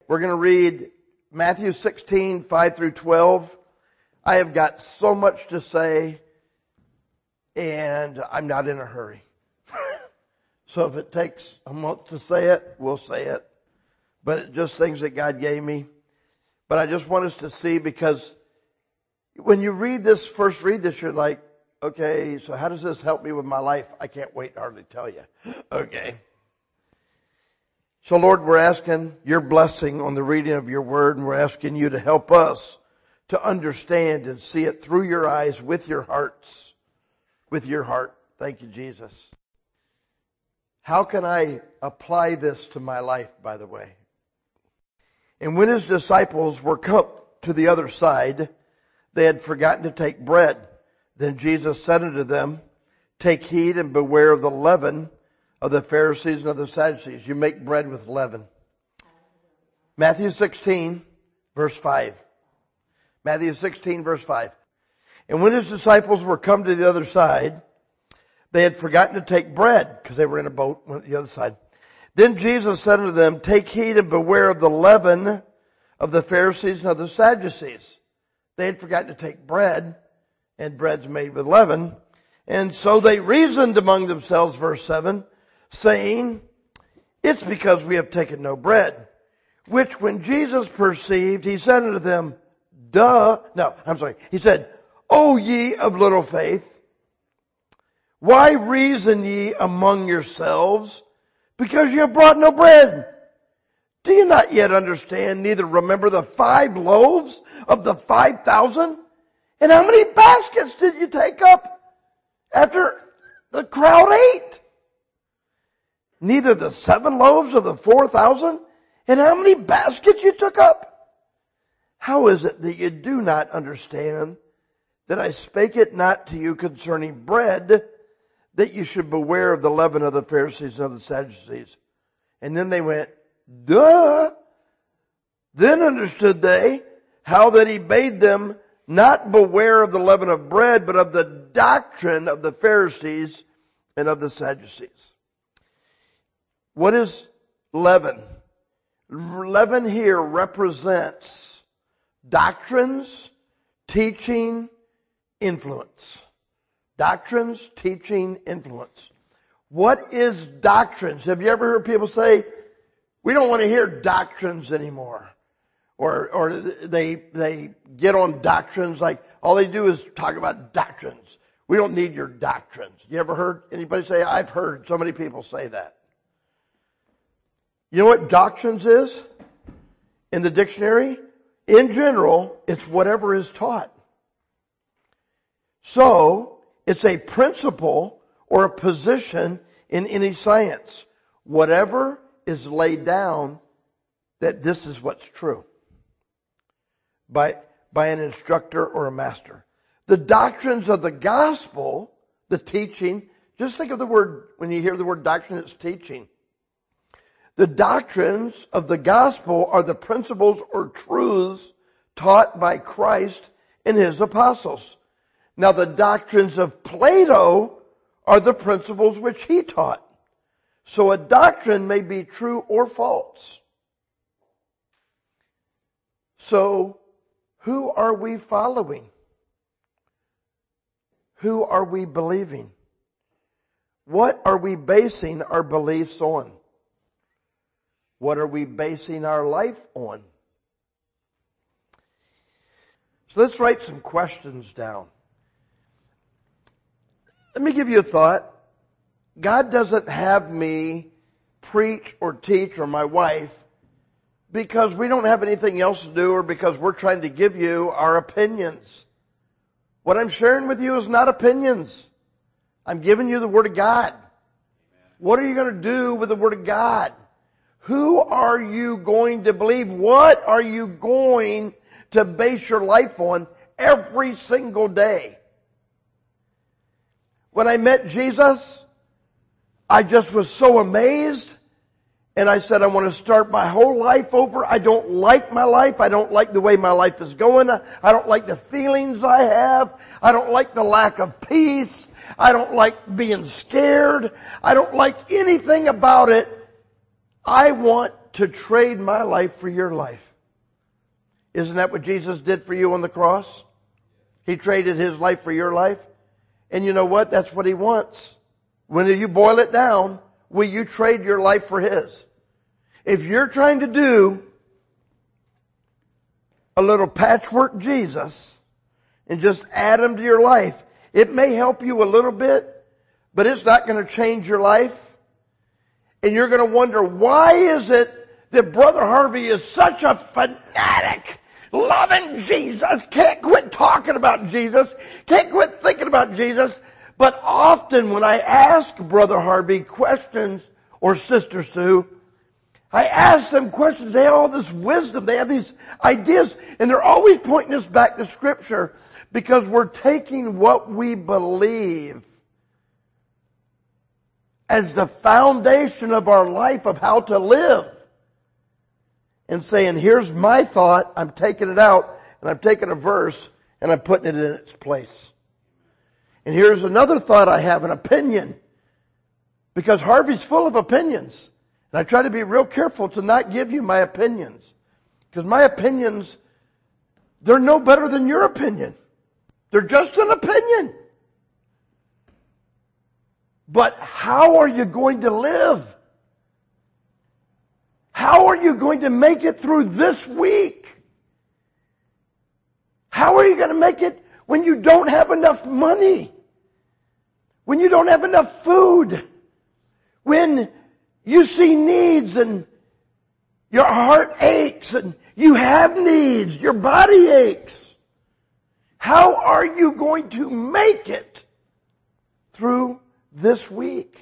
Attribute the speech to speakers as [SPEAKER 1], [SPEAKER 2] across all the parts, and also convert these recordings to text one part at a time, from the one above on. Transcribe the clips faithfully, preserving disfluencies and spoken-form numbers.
[SPEAKER 1] We're going to read Matthew sixteen, five through twelve. I have got so much to say, and I'm not in a hurry. So if it takes a month to say it, we'll say it. But it's just things that God gave me. But I just want us to see, because when you read this, first read this, you're like, okay, so how does this help me with my life? I can't wait to hardly tell you. Okay. So Lord, we're asking your blessing on the reading of your word, and we're asking you to help us to understand and see it through your eyes, with your hearts, with your heart. Thank you, Jesus. How can I apply this to my life, by the way? And when his disciples were come to the other side, they had forgotten to take bread. Then Jesus said unto them, take heed and beware of the leaven of the Pharisees and of the Sadducees. You make bread with leaven. Matthew sixteen, verse five. Matthew sixteen, verse five. And when his disciples were come to the other side, they had forgotten to take bread, because they were in a boat on the other side. Then Jesus said unto them, take heed and beware of the leaven of the Pharisees and of the Sadducees. They had forgotten to take bread, and bread's made with leaven. And so they reasoned among themselves, verse seven, saying, it's because we have taken no bread. Which when Jesus perceived, he said unto them, duh, no, I'm sorry. He said, O ye of little faith, why reason ye among yourselves, because you have brought no bread? Do you not yet understand, neither remember the five loaves of the five thousand? And how many baskets did you take up after the crowd ate? Neither the seven loaves of the four thousand? And how many baskets you took up? How is it that you do not understand that I spake it not to you concerning bread, that you should beware of the leaven of the Pharisees and of the Sadducees? And then they went, duh. Then understood they how that he bade them not beware of the leaven of bread, but of the doctrine of the Pharisees and of the Sadducees. What is leaven? Leaven here represents doctrines, teaching, influence. Doctrines, teaching, influence. What is doctrines? Have you ever heard people say, we don't want to hear doctrines anymore? Or, or they, they get on doctrines, like all they do is talk about doctrines. We don't need your doctrines. You ever heard anybody say, I've heard so many people say that. You know what doctrines is in the dictionary? In general, it's whatever is taught. So, it's a principle or a position in any science. Whatever is laid down that this is what's true by, by an instructor or a master. The doctrines of the gospel, the teaching, just think of the word, when you hear the word doctrine, it's teaching. The doctrines of the gospel are the principles or truths taught by Christ and his apostles. Now the doctrines of Plato are the principles which he taught. So a doctrine may be true or false. So who are we following? Who are we believing? What are we basing our beliefs on? What are we basing our life on? So let's write some questions down. Let me give you a thought. God doesn't have me preach or teach, or my wife, because we don't have anything else to do, or because we're trying to give you our opinions. What I'm sharing with you is not opinions. I'm giving you the Word of God. What are you going to do with the Word of God? Who are you going to believe? What are you going to base your life on every single day? When I met Jesus, I just was so amazed. And I said, I want to start my whole life over. I don't like my life. I don't like the way my life is going. I don't like the feelings I have. I don't like the lack of peace. I don't like being scared. I don't like anything about it. I want to trade my life for your life. Isn't that what Jesus did for you on the cross? He traded His life for your life. And you know what? That's what He wants. When you boil it down, will you trade your life for His? If you're trying to do a little patchwork Jesus and just add Him to your life, it may help you a little bit, but it's not going to change your life. And you're going to wonder, why is it that Brother Harvey is such a fanatic, loving Jesus, can't quit talking about Jesus, can't quit thinking about Jesus. But often when I ask Brother Harvey questions, or Sister Sue, I ask them questions, they have all this wisdom, they have these ideas, and they're always pointing us back to Scripture, because we're taking what we believe as the foundation of our life of how to live, and saying, here's my thought, I'm taking it out, and I'm taking a verse, and I'm putting it in its place. And here's another thought I have, an opinion. Because Harvey's full of opinions. And I try to be real careful to not give you my opinions. Because my opinions, they're no better than your opinion. They're just an opinion. But how are you going to live? How are you going to make it through this week? How are you going to make it when you don't have enough money? When you don't have enough food? When you see needs and your heart aches and you have needs, your body aches. How are you going to make it through this week?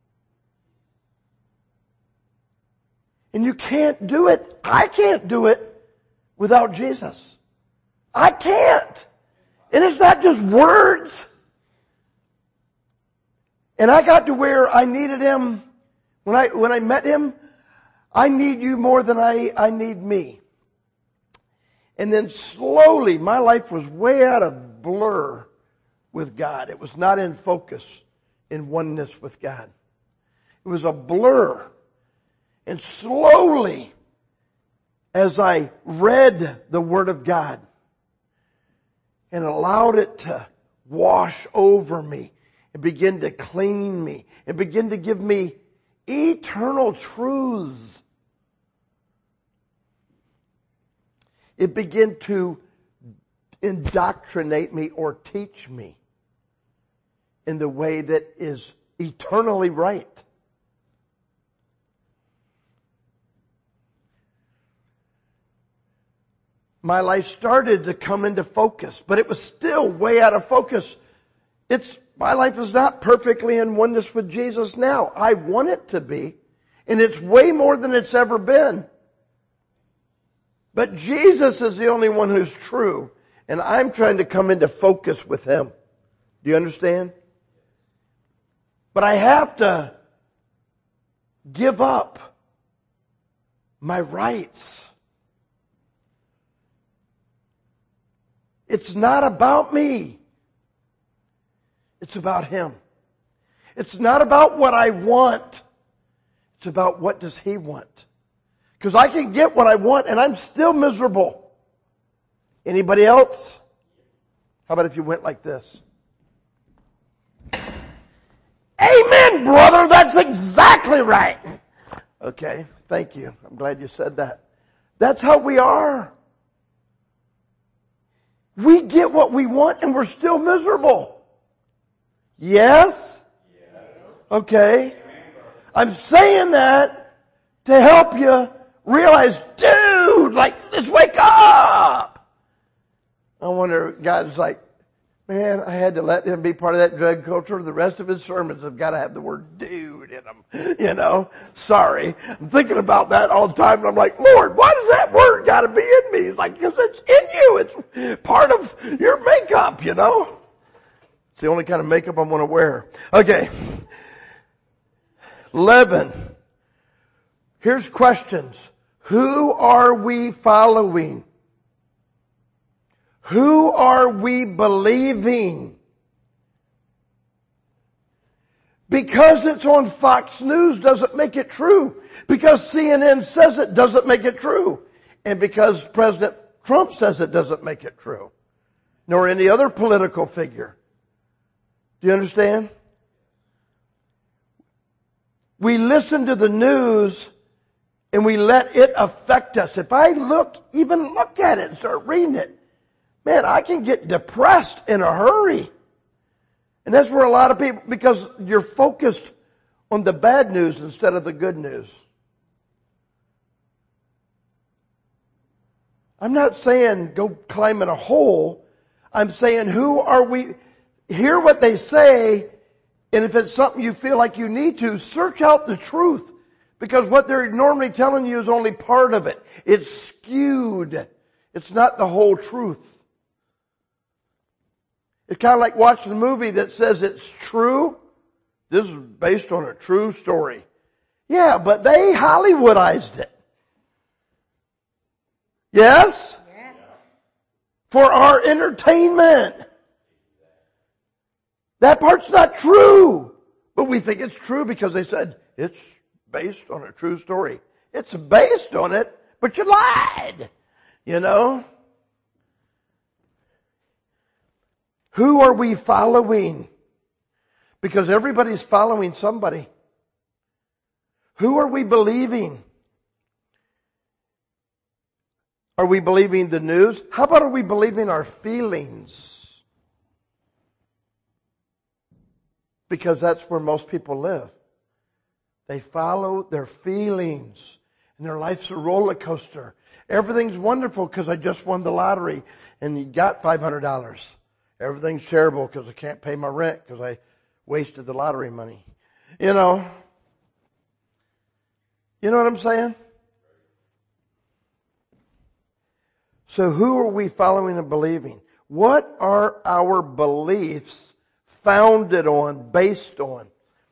[SPEAKER 1] And you can't do it. I can't do it without Jesus. I can't. And it's not just words. And I got to where I needed Him. When I, when I met Him, I need you more than I, I need me. And then slowly my life was way out of blur with God. It was not in focus, in oneness with God. It was a blur. And slowly, as I read the Word of God and allowed it to wash over me and begin to clean me and begin to give me eternal truths, it began to indoctrinate me or teach me in the way that is eternally right. My life started to come into focus, but it was still way out of focus. It's, my life is not perfectly in oneness with Jesus now. I want it to be, and it's way more than it's ever been. But Jesus is the only one who's true, and I'm trying to come into focus with Him. Do you understand? But I have to give up my rights. It's not about me. It's about Him. It's not about what I want. It's about what does He want. Because I can get what I want and I'm still miserable. Anybody else? How about if you went like this? Amen, brother. That's exactly right. Okay. Thank you. I'm glad you said that. That's how we are. We get what we want and we're still miserable. Yes? Okay. I'm saying that to help you realize, dude, like, let's wake up. I wonder, God's like, man, I had to let him be part of that drug culture. The rest of his sermons have got to have the word dude in them. You know, sorry. I'm thinking about that all the time and I'm like, Lord, why does that word got to be in me? It's like, because it's in you. It's part of your makeup, you know. It's the only kind of makeup I want to wear. Okay. eleven. Here's questions. Who are we following? Who are we believing? Because it's on Fox News doesn't make it true. Because C N N says it doesn't make it true. And because President Trump says it doesn't make it true. Nor any other political figure. Do you understand? We listen to the news and we let it affect us. If I look, even look at it and start reading it, man, I can get depressed in a hurry. And that's where a lot of people, because you're focused on the bad news instead of the good news. I'm not saying go climb in a hole. I'm saying who are we, hear what they say, and if it's something you feel like you need to, search out the truth. Because what they're normally telling you is only part of it. It's skewed. It's not the whole truth. It's kind of like watching a movie that says it's true. This is based on a true story. Yeah, but they Hollywoodized it. Yes? Yes. For our entertainment. That part's not true. But we think it's true because they said it's based on a true story. It's based on it, but you lied. You know? Who are we following? Because everybody's following somebody. Who are we believing? Are we believing the news? How about are we believing our feelings? Because that's where most people live. They follow their feelings. And their life's a roller coaster. Everything's wonderful because I just won the lottery and you got five hundred dollars. Everything's terrible because I can't pay my rent because I wasted the lottery money. You know. You know what I'm saying? So who are we following and believing? What are our beliefs founded on, based on?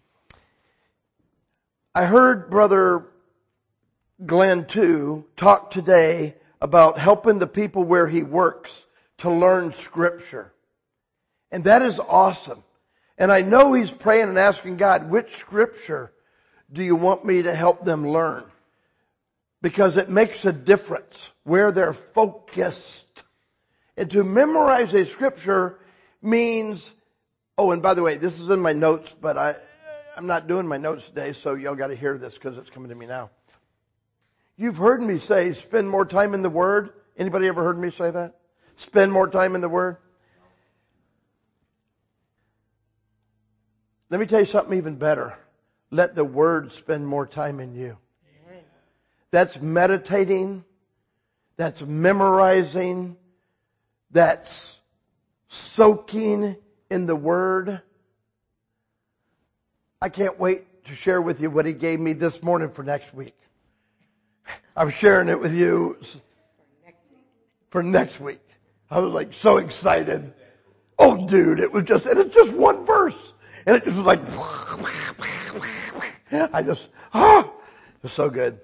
[SPEAKER 1] I heard Brother Glenn too talk today about helping the people where he works to learn Scripture. And that is awesome. And I know he's praying and asking God, which Scripture do you want me to help them learn? Because it makes a difference where they're focused. And to memorize a Scripture means, oh, and by the way, this is in my notes, but I, I'm not doing my notes today, so y'all got to hear this because it's coming to me now. You've heard me say, spend more time in the Word. Anybody ever heard me say that? Spend more time in the Word. Let me tell you something even better. Let the Word spend more time in you. Amen. That's meditating. That's memorizing. That's soaking in the Word. I can't wait to share with you what He gave me this morning for next week. I'm sharing it with you for next week. I was like so excited. Oh dude, it was just, and it's just one verse. And it just was like, I just, ah, it was so good.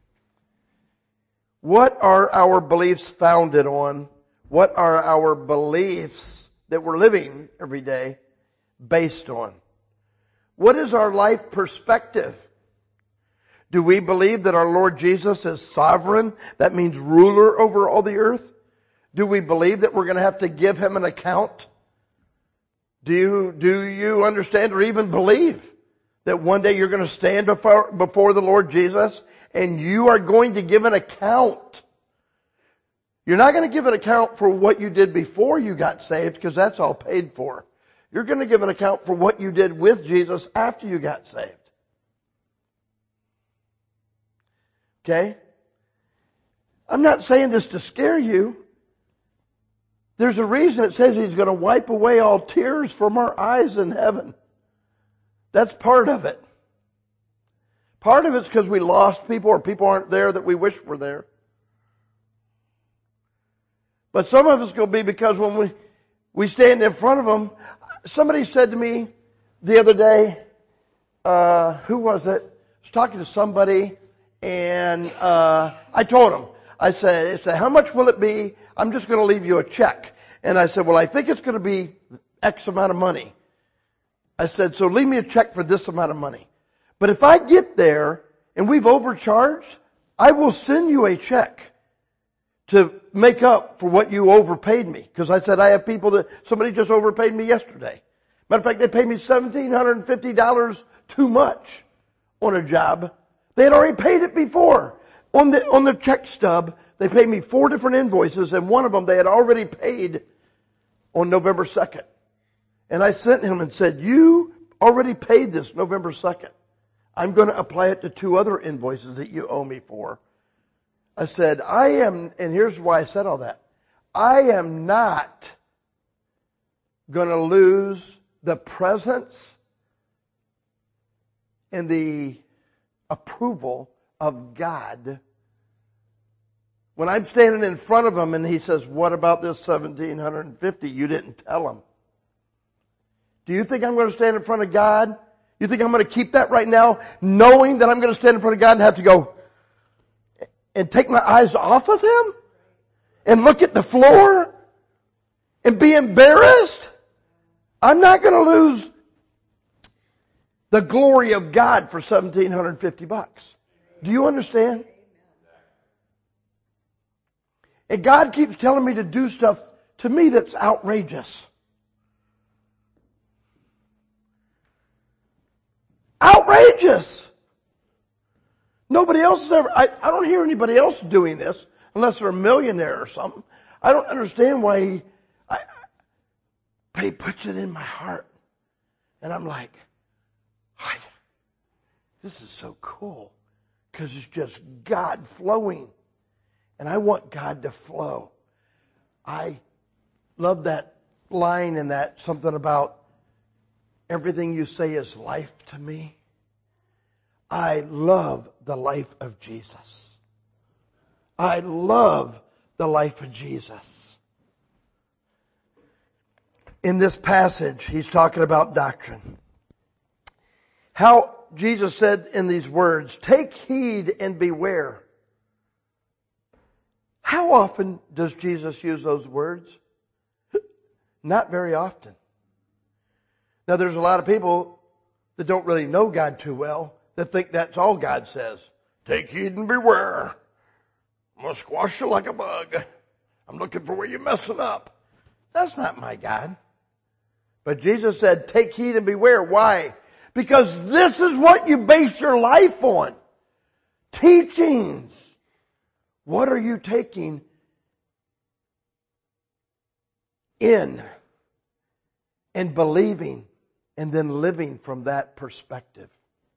[SPEAKER 1] What are our beliefs founded on? What are our beliefs that we're living every day based on? What is our life perspective? Do we believe that our Lord Jesus is sovereign? That means ruler over all the earth. Do we believe that we're going to have to give Him an account? Do you, do you understand or even believe that one day you're going to stand before, before the Lord Jesus and you are going to give an account? You're not going to give an account for what you did before you got saved because that's all paid for. You're going to give an account for what you did with Jesus after you got saved. Okay? I'm not saying this to scare you. There's a reason it says He's going to wipe away all tears from our eyes in heaven. That's part of it. Part of it's because we lost people or people aren't there that we wish were there. But some of it's going to be because when we, we stand in front of Him, somebody said to me the other day, uh, who was it? I was talking to somebody and, uh, I told him, I said, I said, how much will it be? I'm just going to leave you a check. And I said, well, I think it's going to be X amount of money. I said, so leave me a check for this amount of money. But if I get there and we've overcharged, I will send you a check to make up for what you overpaid me. Because I said I have people that, somebody just overpaid me yesterday. Matter of fact, they paid me one thousand seven hundred fifty dollars too much on a job. They had already paid it before. On the, on the check stub, they paid me four different invoices, and one of them they had already paid on November second. And I sent him and said, you already paid this November second. I'm going to apply it to two other invoices that you owe me for. I said, I am, and here's why I said all that. I am not going to lose the presence and the approval of God when I'm standing in front of him and he says, what about this one thousand seven hundred fifty? You didn't tell him. Do you think I'm going to stand in front of God? You think I'm going to keep that right now, knowing that I'm going to stand in front of God and have to go and take my eyes off of him and look at the floor and be embarrassed? I'm not going to lose the glory of God for one thousand seven hundred fifty bucks. Do you understand? And God keeps telling me to do stuff to me that's outrageous. Outrageous! Nobody else has ever, I, I don't hear anybody else doing this unless they're a millionaire or something. I don't understand why he, I, but he puts it in my heart. And I'm like, I, this is so cool. Because it's just God flowing. And I want God to flow. I love that line in that, something about everything you say is life to me. I love the life of Jesus. I love the life of Jesus. In this passage, he's talking about doctrine. How Jesus said in these words, take heed and beware. How often does Jesus use those words? Not very often. Now there's a lot of people that don't really know God too well that think that's all God says. Take heed and beware. I'm going to squash you like a bug. I'm looking for where you're messing up. That's not my God. But Jesus said, take heed and beware. Why? Because this is what you base your life on. Teachings. What are you taking in and believing and then living from that perspective?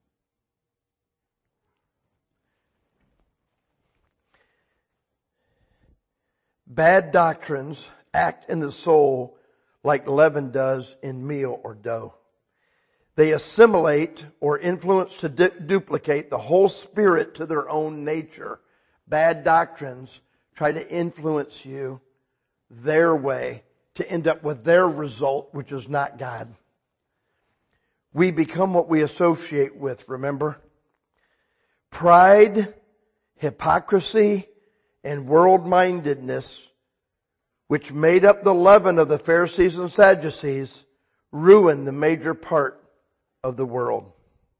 [SPEAKER 1] Bad doctrines act in the soul like leaven does in meal or dough. They assimilate or influence to du- duplicate the whole spirit to their own nature. Bad doctrines try to influence you their way to end up with their result, which is not God. We become what we associate with, remember? Pride, hypocrisy, and world-mindedness, which made up the leaven of the Pharisees and Sadducees, ruined the major part of the world.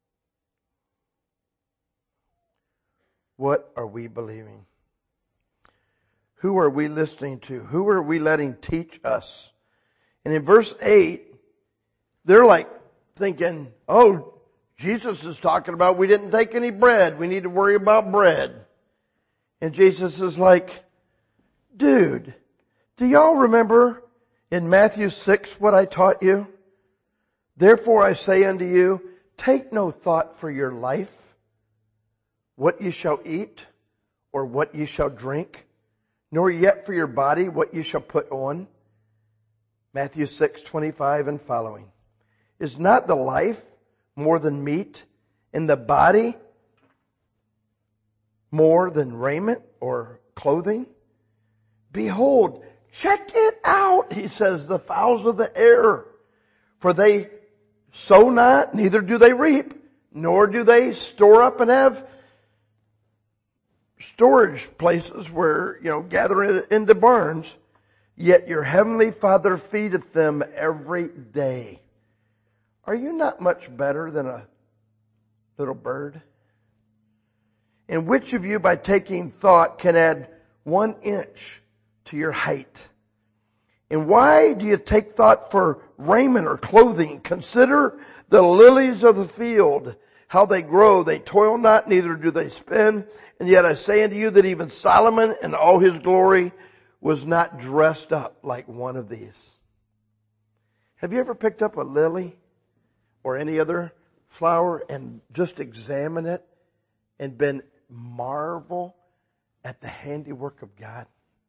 [SPEAKER 1] What are we believing? Who are we listening to? Who are we letting teach us? And in verse eight, they're like thinking, oh, Jesus is talking about we didn't take any bread. We need to worry about bread. And Jesus is like, dude, do y'all remember in Matthew six what I taught you? Therefore I say unto you, take no thought for your life, what you shall eat or what you shall drink, nor yet for your body what you shall put on. Matthew six twenty-five and following. Is not the life more than meat, and the body more than raiment or clothing? Behold, check it out, he says, the fowls of the air. For they sow not, neither do they reap, nor do they store up and have storage places where, you know, gather it into barns. Yet your heavenly Father feedeth them every day. Are you not much better than a little bird? And which of you, by taking thought, can add one inch to your height? And why do you take thought for raiment or clothing? Consider the lilies of the field, how they grow. They toil not, neither do they spin. And yet I say unto you that even Solomon in all his glory was not dressed up like one of these. Have you ever picked up a lily or any other flower and just examined it and been marvel at the handiwork of God?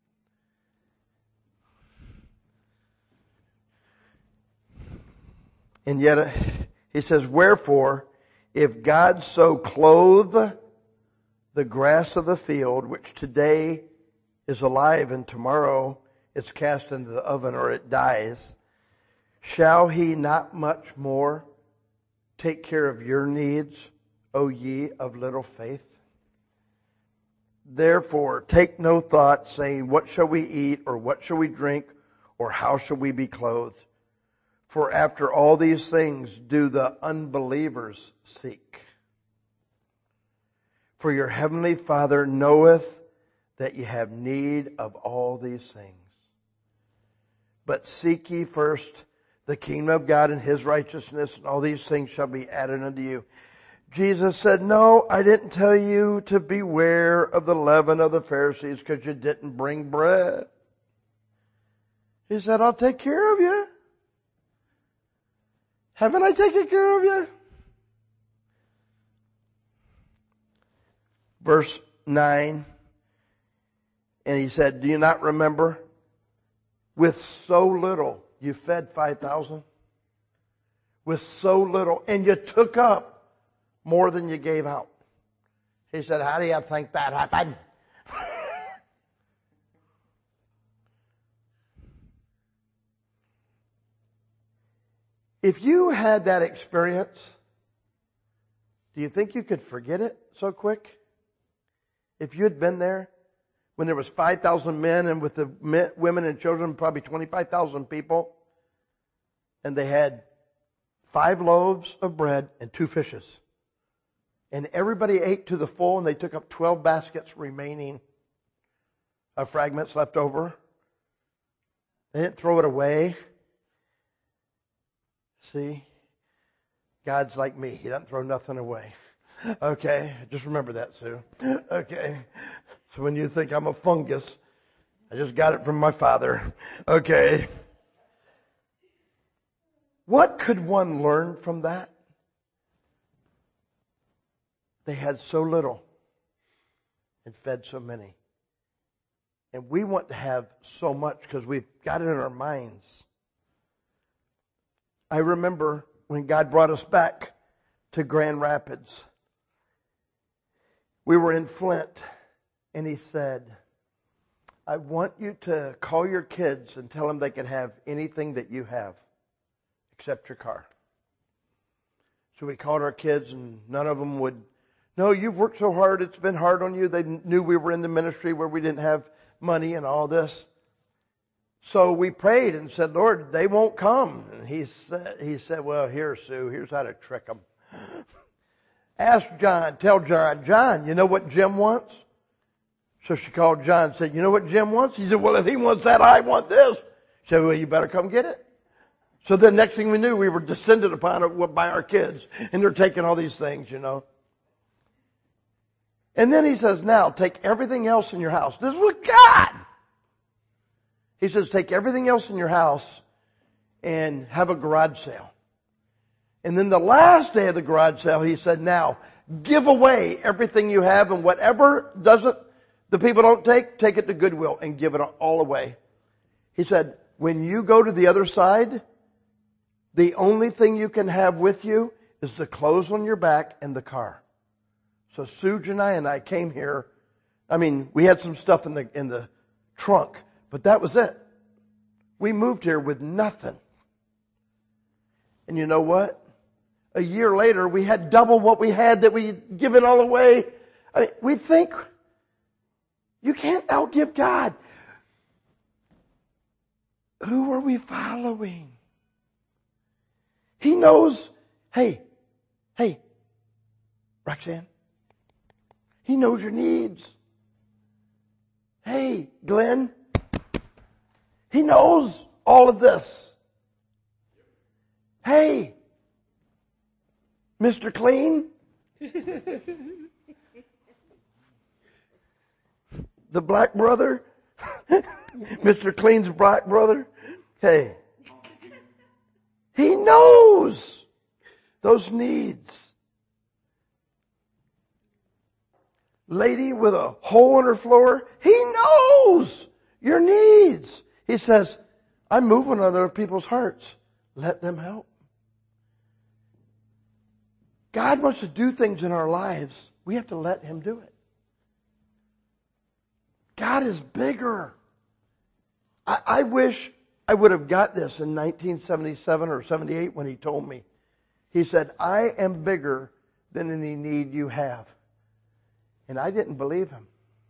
[SPEAKER 1] And yet, he says, wherefore, if God so clothe the grass of the field, which today is alive and tomorrow it's cast into the oven or it dies, shall he not much more take care of your needs, O ye of little faith? Therefore, take no thought, saying, what shall we eat, or what shall we drink, or how shall we be clothed? For after all these things do the unbelievers seek. For your heavenly Father knoweth that ye have need of all these things. But seek ye first the kingdom of God and his righteousness, and all these things shall be added unto you. Jesus said, no, I didn't tell you to beware of the leaven of the Pharisees because you didn't bring bread. He said, I'll take care of you. Haven't I taken care of you? Verse nine. And he said, do you not remember? With so little, you fed five thousand. With so little, and you took up more than you gave out. He said, how do you think that happened? If you had that experience, do you think you could forget it so quick? If you had been there when there was five thousand men and with the men, women and children, probably twenty-five thousand people, and they had five loaves of bread and two fishes. And everybody ate to the full, and they took up twelve baskets remaining of fragments left over. They didn't throw it away. See, God's like me. He doesn't throw nothing away. Okay, just remember that, Sue. Okay, so when you think I'm a fungus, I just got it from my father. Okay. What could one learn from that? They had so little and fed so many. And we want to have so much because we've got it in our minds. I remember when God brought us back to Grand Rapids. We were in Flint, and he said, I want you to call your kids and tell them they can have anything that you have except your car. So we called our kids, and none of them would, no, you've worked so hard, it's been hard on you. They knew we were in the ministry where we didn't have money and all this. So we prayed and said, Lord, they won't come. And he said, he said, well, here, Sue, here's how to trick them. Ask John, tell John, John, you know what Jim wants? So she called John and said, you know what Jim wants? He said, well, if he wants that, I want this. She said, well, you better come get it. So then next thing we knew, we were descended upon it by our kids. And they're taking all these things, you know. And then he says, now take everything else in your house. This was God. He says, take everything else in your house and have a garage sale. And then the last day of the garage sale, he said, now give away everything you have, and whatever doesn't, the people don't take, take it to Goodwill and give it all away. He said, when you go to the other side, the only thing you can have with you is the clothes on your back and the car. So Sue, Janai, and I came here. I mean, we had some stuff in the, in the trunk, but that was it. We moved here with nothing. And you know what? A year later, we had double what we had that we'd given all away. I mean, we think you can't outgive God. Who are we following? He knows, hey, hey, Roxanne, He knows your needs. Hey, Glenn, He knows all of this. Hey, Mister Clean, the black brother, Mister Clean's black brother, hey, He knows those needs. Lady with a hole in her floor, He knows your needs. He says, I'm moving on other people's hearts. Let them help. God wants to do things in our lives. We have to let Him do it. God is bigger. I, I wish I would have got this in nineteen seventy-seven or seventy-eight when He told me. He said, I am bigger than any need you have. And I didn't believe Him.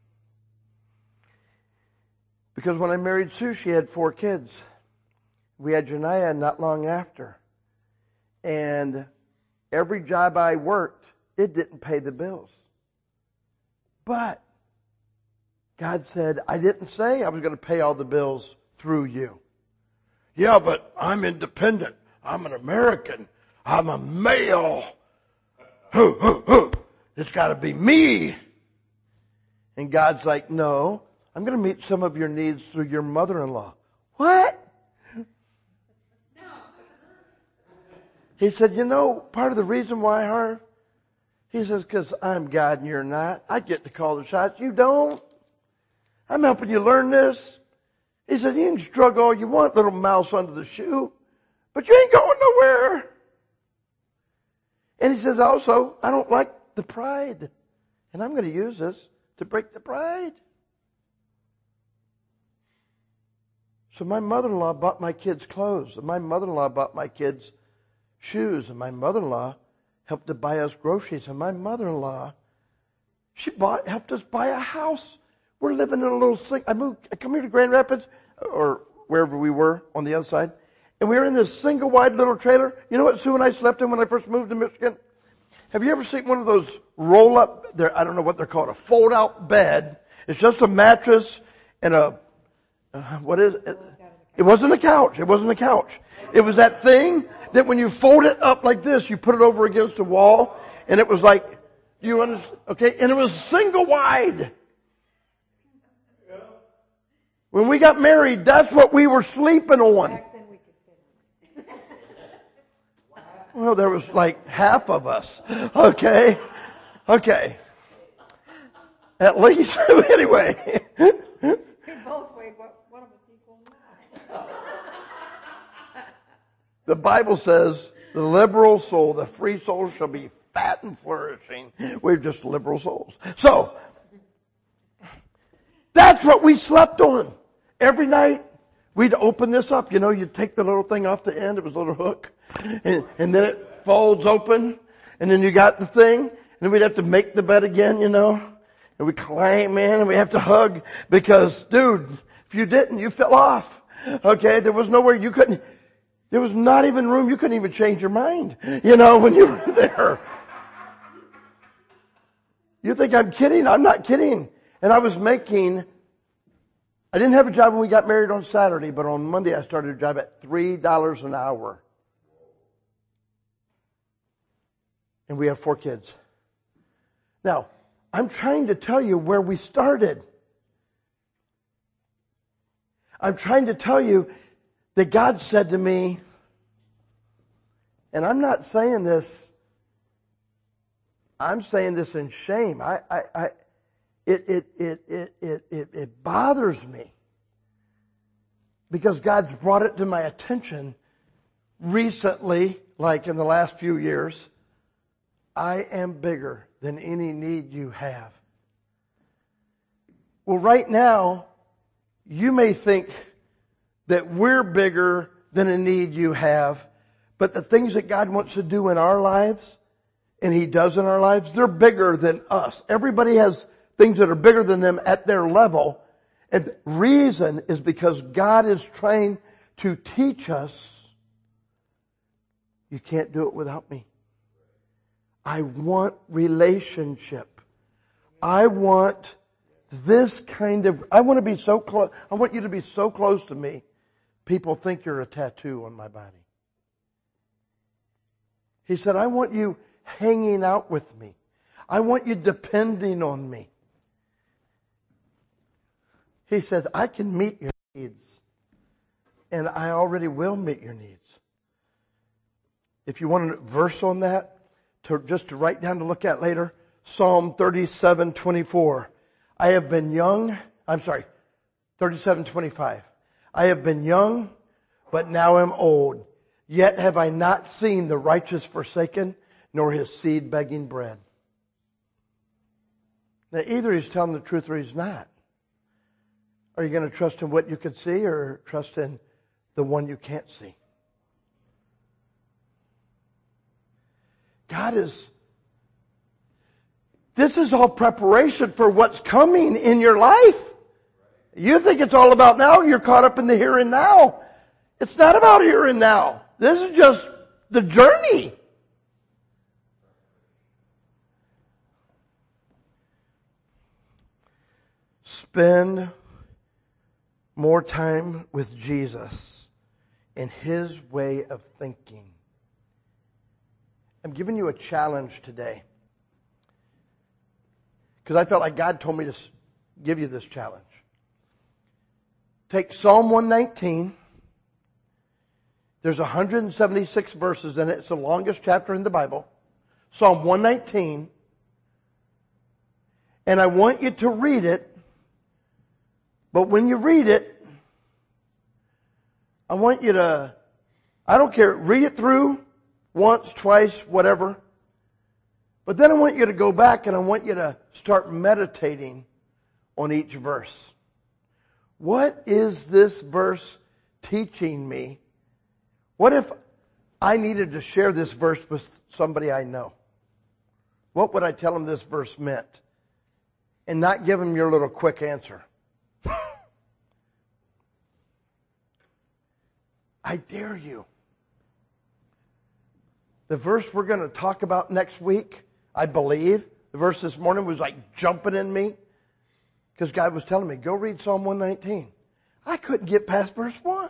[SPEAKER 1] Because when I married Sue, she had four kids. We had Janiyah not long after. And every job I worked, it didn't pay the bills. But God said, I didn't say I was going to pay all the bills through you. Yeah, but I'm independent. I'm an American. I'm a male. It's got to be me. And God's like, no, I'm going to meet some of your needs through your mother-in-law. What? He said, you know, part of the reason why, Harv? He says, because I'm God and you're not. I get to call the shots. You don't. I'm helping you learn this. He said, you can struggle all you want, little mouse under the shoe, but you ain't going nowhere. And he says also, I don't like the pride. And I'm going to use this to break the pride. So my mother-in-law bought my kids clothes, and my mother-in-law bought my kids shoes, and my mother-in-law helped to buy us groceries, and my mother-in-law, she bought, helped us buy a house. We're living in a little sing. I moved, I come here to Grand Rapids, or wherever we were on the other side, and we were in this single wide little trailer. You know what Sue and I slept in when I first moved to Michigan? Have you ever seen one of those roll up, there, I don't know what they're called, a fold out bed? It's just a mattress and a, uh, what is it? It wasn't a couch. It wasn't a couch. It was that thing that when you fold it up like this, you put it over against a wall, and it was like, you understand? Okay, and it was single wide. When we got married, that's what we were sleeping on. Well, there was like half of us. Okay. Okay. At least. Anyway. The Bible says the liberal soul, the free soul shall be fat and flourishing. We're just liberal souls. So, that's what we slept on. Every night, we'd open this up. You know, you'd take the little thing off the end. It was a little hook. And, and then it folds open. And then you got the thing. And then we'd have to make the bed again, you know. And we climb in and we have to hug. Because, dude, if you didn't, you fell off. Okay? There was nowhere you couldn't, there was not even room. You couldn't even change your mind. You know, when you were there. You think I'm kidding? I'm not kidding. And I was making, I didn't have a job when we got married on Saturday, but on Monday I started a job at three dollars an hour. And we have four kids. Now, I'm trying to tell you where we started. I'm trying to tell you that God said to me, and I'm not saying this, I'm saying this in shame. I, I, I it, it, it, it, it, it, it bothers me because God's brought it to my attention recently, like in the last few years. I am bigger than any need you have. Well, right now, you may think that we're bigger than a need you have, but the things that God wants to do in our lives, and He does in our lives, they're bigger than us. Everybody has things that are bigger than them at their level. And the reason is because God is trying to teach us. You can't do it without me. I want relationship. I want this kind of, I want to be so close, I want you to be so close to me, people think you're a tattoo on my body. He said, I want you hanging out with me. I want you depending on me. He says, I can meet your needs. And I already will meet your needs. If you want a verse on that, to just to write down to look at later, Psalm thirty-seven twenty-four. I have been young, I'm sorry, thirty-seven twenty-five. I have been young, but now am old. Yet have I not seen the righteous forsaken, nor his seed begging bread. Now either he's telling the truth or he's not. Are you going to trust in what you can see or trust in the one you can't see? God is, this is all preparation for what's coming in your life. You think it's all about now, you're caught up in the here and now. It's not about here and now. This is just the journey. Spend more time with Jesus and His way of thinking. I'm giving you a challenge today. Because I felt like God told me to give you this challenge. Take Psalm one nineteen. There's one hundred seventy-six verses in it. It's the longest chapter in the Bible. Psalm one nineteen. And I want you to read it. But when you read it, I want you to, I don't care, read it through once, twice, whatever. But then I want you to go back and I want you to start meditating on each verse. What is this verse teaching me? What if I needed to share this verse with somebody I know? What would I tell them this verse meant? And not give them your little quick answer. I dare you. The verse we're going to talk about next week, I believe, the verse this morning was like jumping in me. Because God was telling me, go read Psalm one nineteen. I couldn't get past verse one.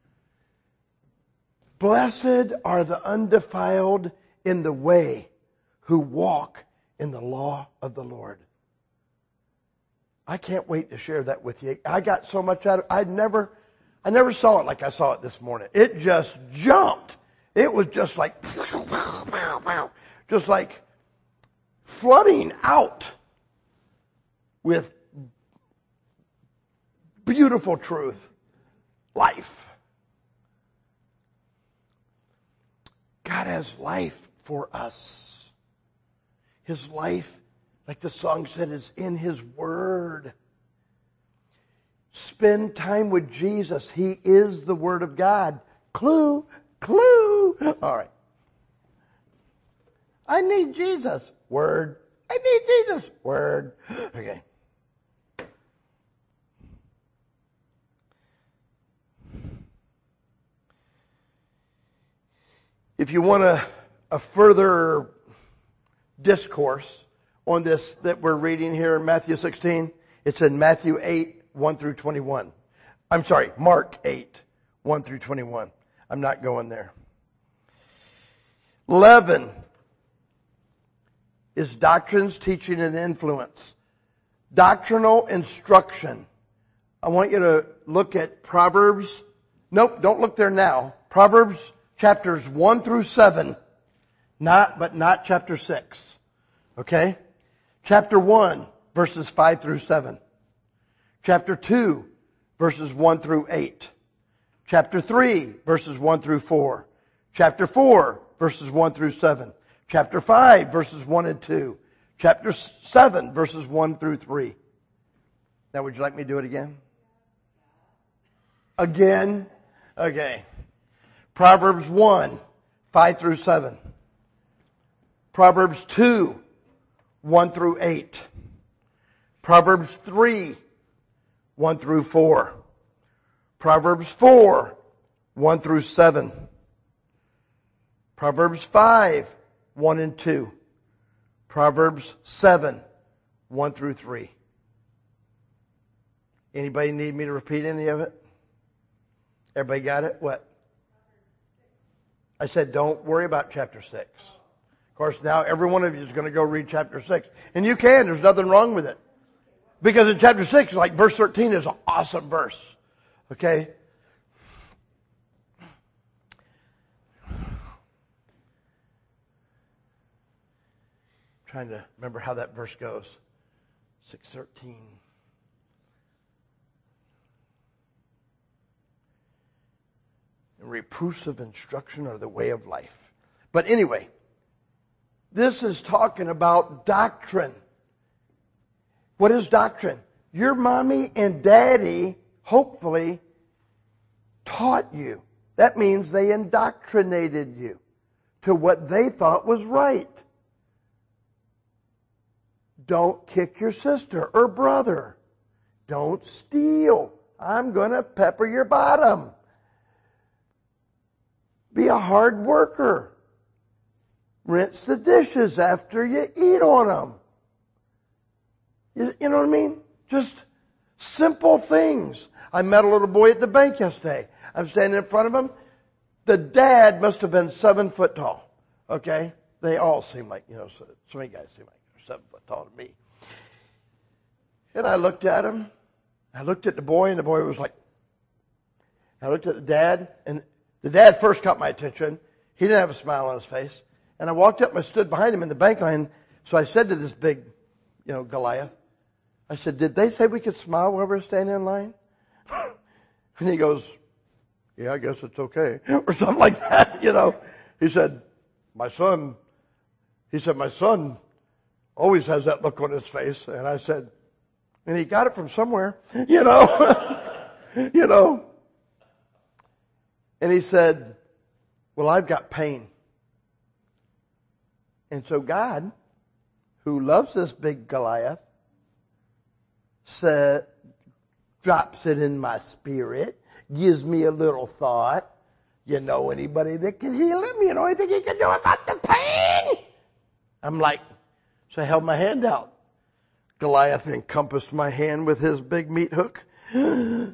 [SPEAKER 1] Blessed are the undefiled in the way who walk in the law of the Lord. I can't wait to share that with you. I got so much out of it. I never, I never saw it like I saw it this morning. It just jumped. It was just like, just like flooding out with beautiful truth, life. God has life for us. His life, like the song said, is in His Word. Spend time with Jesus. He is the Word of God. Clue, clue. All right. I need Jesus. Word. I need Jesus. Word. Okay. If you want a, a further discourse on this that we're reading here in Matthew sixteen, it's in Matthew eight, one through twenty-one. I'm sorry, Mark eight, one through twenty-one. I'm not going there. Leaven is doctrines, teaching, and influence. Doctrinal instruction. I want you to look at Proverbs. Nope, don't look there now. Proverbs chapters one through seven. Not, but not chapter six. Okay? Chapter one, verses five through seven. Chapter two, verses one through eight. Chapter three, verses one through four. Chapter four, verses one through seven. Chapter five, verses one and two. Chapter seven, verses one through three. Now, would you like me to do it again? Again? Okay. Proverbs one, five through seven. Proverbs two, one through eight. Proverbs three, one through four. Proverbs four, one through seven. Proverbs five, one and two. Proverbs seven, one through three. Anybody need me to repeat any of it? Everybody got it? What? I said don't worry about chapter six. Of course, now every one of you is going to go read chapter six. And you can. There's nothing wrong with it. Because in chapter six, like verse thirteen is an awesome verse. Okay? Trying to remember how that verse goes. six thirteen. And reproofs of instruction are the way of life. But anyway, this is talking about doctrine. What is doctrine? Your mommy and daddy, hopefully, taught you. That means they indoctrinated you to what they thought was right. Don't kick your sister or brother. Don't steal. I'm going to pepper your bottom. Be a hard worker. Rinse the dishes after you eat on them. You, you know what I mean? Just simple things. I met a little boy at the bank yesterday. I'm standing in front of him. The dad must have been seven foot tall. Okay? They all seem like, you know, so, so many guys seem like they're seven foot tall to me. And I looked at him. I looked at the boy, and the boy was like, I looked at the dad, and the dad first caught my attention. He didn't have a smile on his face. And I walked up and I stood behind him in the bank line. So I said to this big, you know, Goliath, I said, did they say we could smile while we're standing in line? And he goes, yeah, I guess it's okay. Or something like that, you know. He said, my son, he said, my son always has that look on his face. And I said, and he got it from somewhere, you know, you know. And he said, well, I've got pain. And so God, who loves this big Goliath, said, drops it in my spirit, gives me a little thought. You know anybody that can heal him? You know anything he can do about the pain? I'm like, so I held my hand out. Goliath encompassed my hand with his big meat hook. And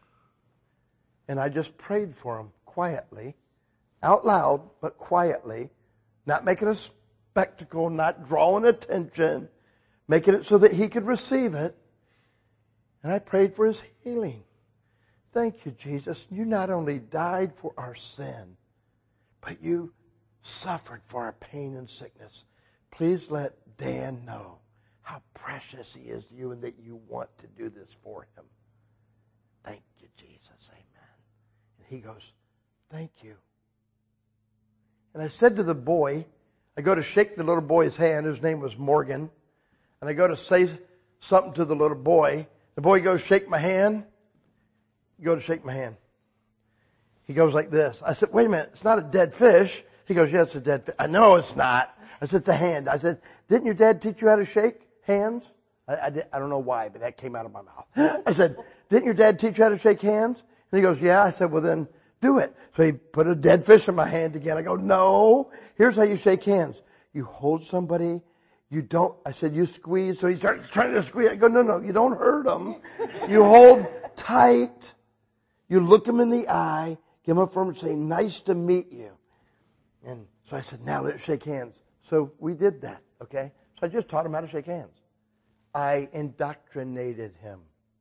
[SPEAKER 1] I just prayed for him quietly, out loud, but quietly, not making a spectacle, not drawing attention, making it so that he could receive it. And I prayed for his healing. Thank you, Jesus. You not only died for our sin, but you suffered for our pain and sickness. Please let Dan know how precious he is to you and that you want to do this for him. Thank you, Jesus. Amen. And he goes, thank you. And I said to the boy, I go to shake the little boy's hand. His name was Morgan. And I go to say something to the little boy. The boy goes, shake my hand. You go to shake my hand. He goes like this. I said, wait a minute. It's not a dead fish. He goes, yeah, it's a dead fish. I know it's not. I said, it's a hand. I said, didn't your dad teach you how to shake hands? I, I, did, I don't know why, but that came out of my mouth. I said, didn't your dad teach you how to shake hands? And he goes, yeah. I said, well then do it. So he put a dead fish in my hand again. I go, no. Here's how you shake hands. You hold somebody. You don't, I said, you squeeze. So he starts trying to squeeze. I go, no, no, you don't hurt them. You hold tight. You look him in the eye, give him a firm and say, nice to meet you. And so I said, now let's shake hands. So we did that, okay? So I just taught him how to shake hands. I indoctrinated him.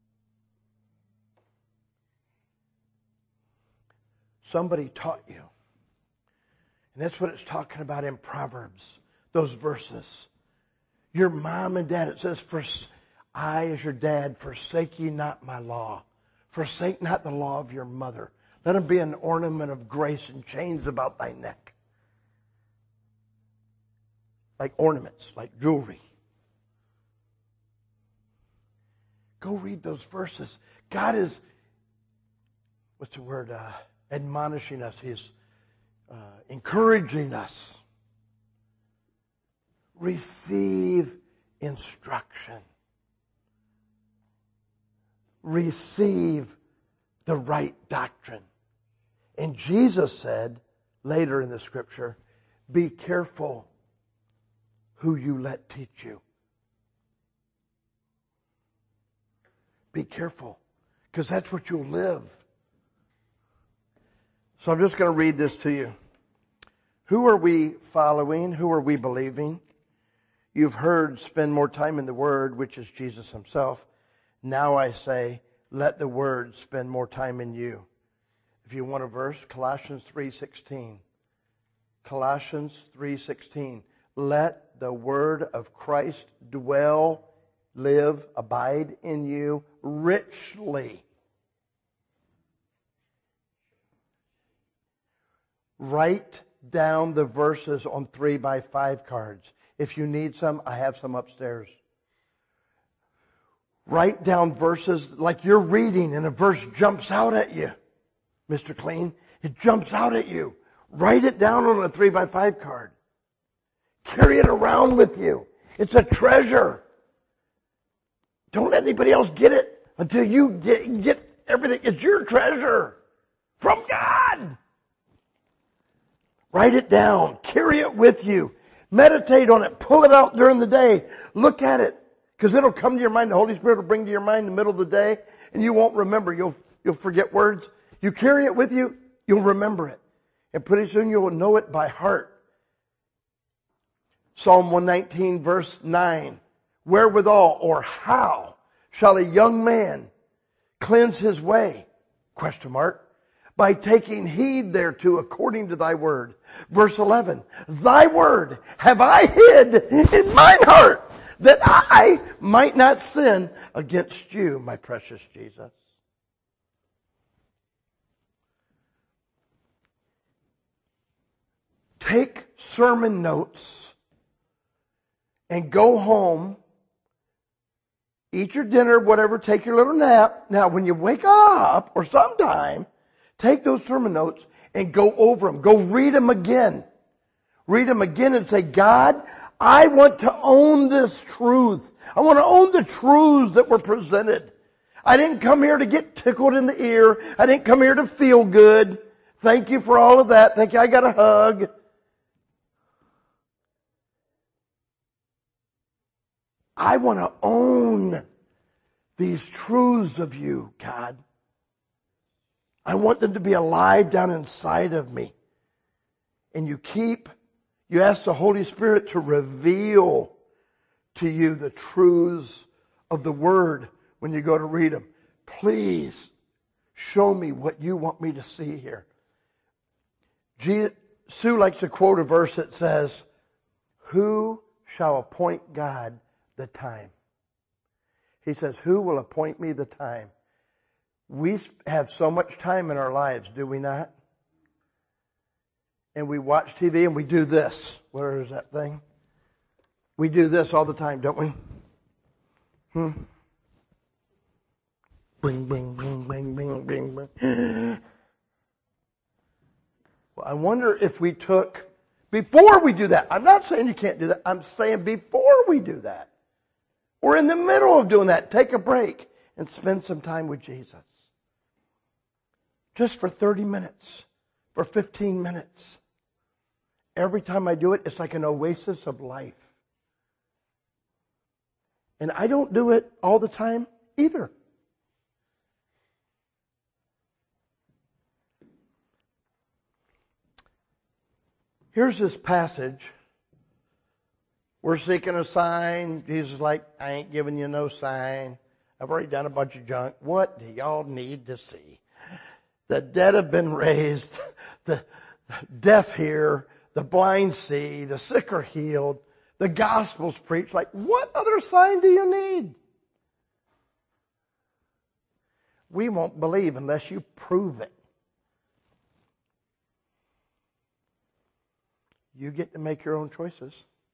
[SPEAKER 1] Somebody taught you. And that's what it's talking about in Proverbs, those verses. Your mom and dad, it says, for I as your dad, forsake ye not my law. Forsake not the law of your mother. Let him be an ornament of grace and chains about thy neck. Like ornaments, like jewelry. Go read those verses. God is, what's the word, uh, admonishing us. He's uh, encouraging us. Receive instruction. Receive the right doctrine. And Jesus said, later in the scripture, Be careful who you let teach you. Be careful, because that's what you'll live. So I'm just going to read this to you. Who are we following? Who are we believing? You've heard, spend more time in the Word, which is Jesus Himself. Now I say, let the Word spend more time in you. If you want a verse, Colossians three sixteen. Colossians three sixteen. Let the Word of Christ dwell, live, abide in you richly. Write down the verses on three by five cards. If you need some, I have some upstairs. Write down verses like you're reading and a verse jumps out at you. Mister Clean, it jumps out at you. Write it down on a three by five card. Carry it around with you. It's a treasure. Don't let anybody else get it until you get, get everything. It's your treasure from God. Write it down. Carry it with you. Meditate on it. Pull it out during the day. Look at it. Because it'll come to your mind. The Holy Spirit will bring to your mind in the middle of the day. And you won't remember. You'll, you'll forget words. You carry it with you. You'll remember it. And pretty soon you'll know it by heart. Psalm one nineteen verse nine. Wherewithal or how shall a young man cleanse his way? Question mark. By taking heed thereto according to thy word. Verse eleven, thy word have I hid in mine heart that I might not sin against you, my precious Jesus. Take sermon notes and go home, eat your dinner, whatever, take your little nap. Now when you wake up or sometime, take those sermon notes and go over them. Go read them again. Read them again and say, God, I want to own this truth. I want to own the truths that were presented. I didn't come here to get tickled in the ear. I didn't come here to feel good. Thank you for all of that. Thank you. I got a hug. I want to own these truths of you, God. I want them to be alive down inside of me. And you keep, you ask the Holy Spirit to reveal to you the truths of the Word when you go to read them. Please show me what you want me to see here. Jesus, Sue likes to quote a verse that says, who shall appoint God the time? He says, who will appoint me the time? We have so much time in our lives, do we not? And we watch T V and we do this. Where is that thing? We do this all the time, don't we? Hmm. Bing, bing, bing, bing, bing, bing, bing. Well, I wonder if we took, before we do that, I'm not saying you can't do that. I'm saying before we do that, or in the middle of doing that, take a break and spend some time with Jesus. Just for thirty minutes, for fifteen minutes. Every time I do it, it's like an oasis of life. And I don't do it all the time either. Here's this passage. We're seeking a sign. Jesus is like, I ain't giving you no sign. I've already done a bunch of junk. What do y'all need to see? The dead have been raised. The deaf hear. The blind see. The sick are healed. The gospel's preached. Like, what other sign do you need? We won't believe unless you prove it. You get to make your own choices.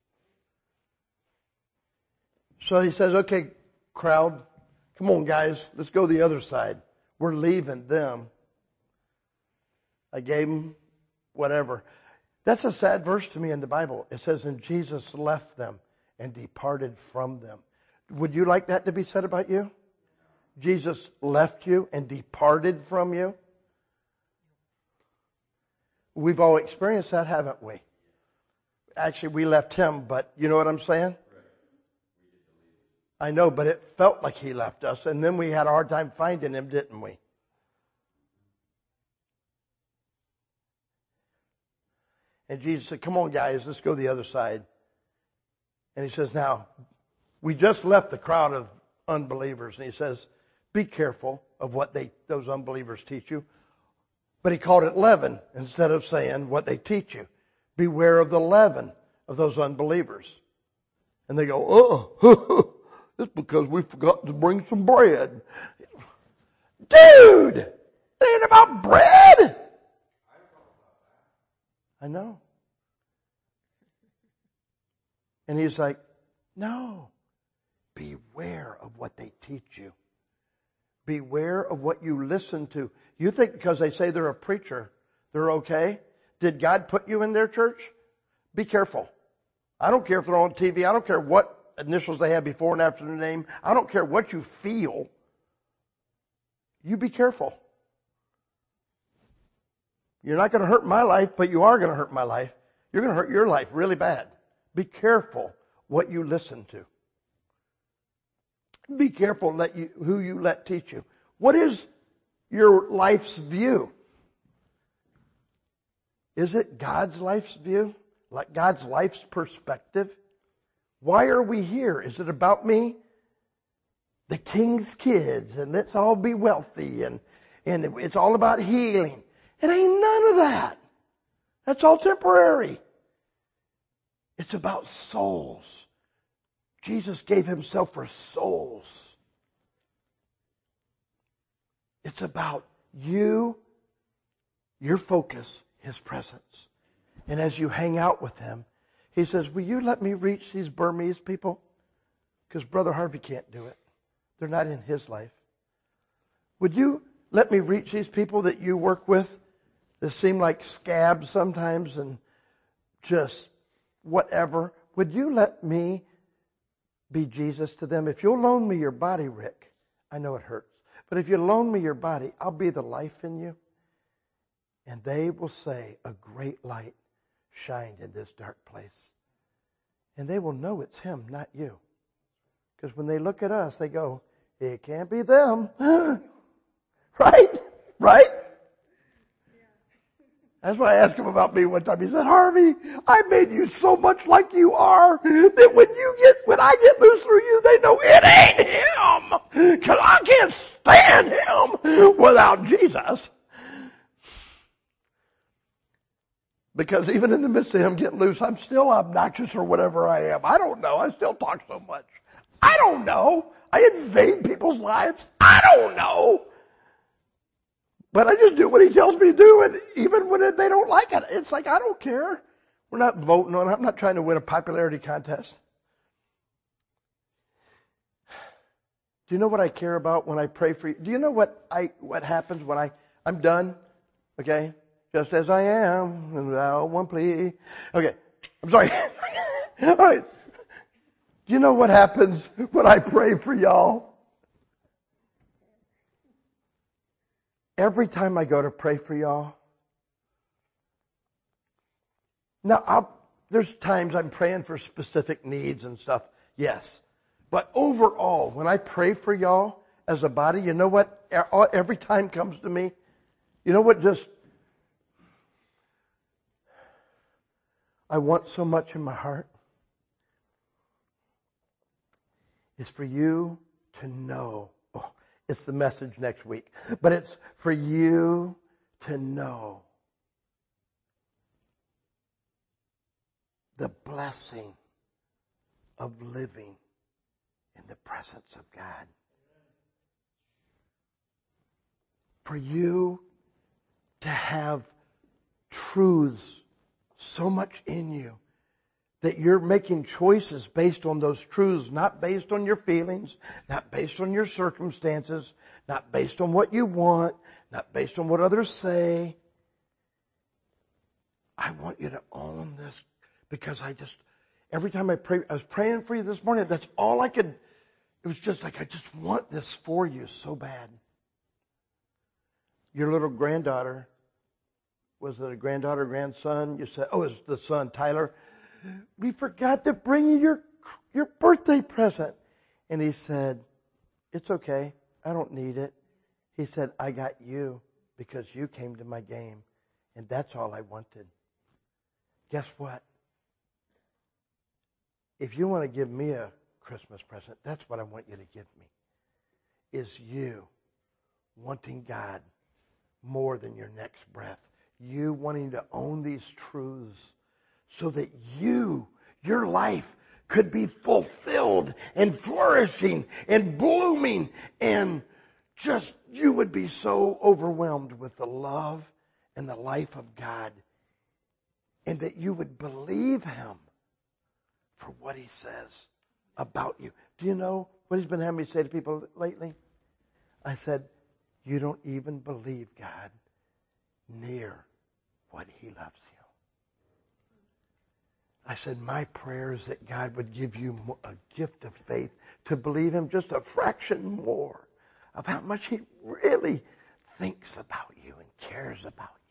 [SPEAKER 1] So he says, okay, crowd, come on guys, let's go the other side. We're leaving them. I gave them whatever. That's a sad verse to me in the Bible. It says, and Jesus left them and departed from them. Would you like that to be said about you? Jesus left you and departed from you? We've all experienced that, haven't we? actually we left him, but you know what I'm saying? I know, but it felt like he left us, and then we had a hard time finding him, didn't we? And Jesus said, come on guys, let's go the other side. And he says, now, we just left the crowd of unbelievers, and he says, be careful of what they those unbelievers teach you. But he called it leaven instead of saying what they teach you. Beware of the leaven of those unbelievers. And they go, oh, it's because we forgot to bring some bread. Dude, it ain't about bread. I know. And he's like, no, beware of what they teach you. Beware of what you listen to. You think because they say they're a preacher, they're okay? Did God put you in their church? Be careful. I don't care if they're on T V. I don't care what initials they have before and after the name. I don't care what you feel. You be careful. You're not going to hurt my life, but you are going to hurt my life. You're going to hurt your life really bad. Be careful what you listen to. Be careful let you, who you let teach you. What is your life's view? Is it God's life's view? Like God's life's perspective? Why are we here? Is it about me? The king's kids, and let's all be wealthy, and, and it's all about healing. It ain't none of that. That's all temporary. It's about souls. Jesus gave himself for souls. It's about you, your focus, his presence. And as you hang out with him, he says, will you let me reach these Burmese people? Because Brother Harvey can't do it. They're not in his life. Would you let me reach these people that you work with that seem like scabs sometimes and just whatever? Would you let me be Jesus to them? If you'll loan me your body, Rick, I know it hurts, but if you loan me your body, I'll be the life in you. And they will say, a great light shined in this dark place. And they will know it's him, not you. Because when they look at us, they go, it can't be them. Right? Right? That's why I asked him about me one time. He said, Harvey, I made you so much like you are that when you get, when I get loose through you, they know it ain't him. Cause I can't stand him without Jesus. Because even in the midst of him getting loose, I'm still obnoxious or whatever I am. I don't know. I still talk so much. I don't know. I invade people's lives. I don't know. But I just do what he tells me to do, and even when they don't like it, it's like, I don't care. We're not voting on it. I'm not trying to win a popularity contest. Do you know what I care about when I pray for you? Do you know what I what happens when I, I'm done? Okay? Just as I am, and without one plea. Okay. I'm sorry. All right. Do you know what happens when I pray for y'all? Every time I go to pray for y'all, now I'll, there's times I'm praying for specific needs and stuff, yes. But overall, when I pray for y'all as a body, you know what every time comes to me? You know what just, I want so much in my heart? Is for you to know. Oh, it's the message next week. But it's for you to know the blessing of living in the presence of God. For you to have truths so much in you that you're making choices based on those truths, not based on your feelings, not based on your circumstances, not based on what you want, not based on what others say. I want you to own this because I just, every time I pray, I was praying for you this morning, that's all I could, it was just like, I just want this for you so bad. Your little granddaughter, was it a granddaughter, grandson? You said, oh, it's the son, Tyler. we forgot to bring you your, your birthday present. And he said, it's okay. I don't need it. He said, I got you because you came to my game. And that's all I wanted. Guess what? If you want to give me a Christmas present, that's what I want you to give me. Is you wanting God more than your next breath. You wanting to own these truths so that you, your life, could be fulfilled and flourishing and blooming, and just you would be so overwhelmed with the love and the life of God, and that you would believe Him for what He says about you. Do you know what He's been having me say to people lately? I said, you don't even believe God near what He loves you. I said, my prayer is that God would give you a gift of faith to believe Him just a fraction more of how much He really thinks about you and cares about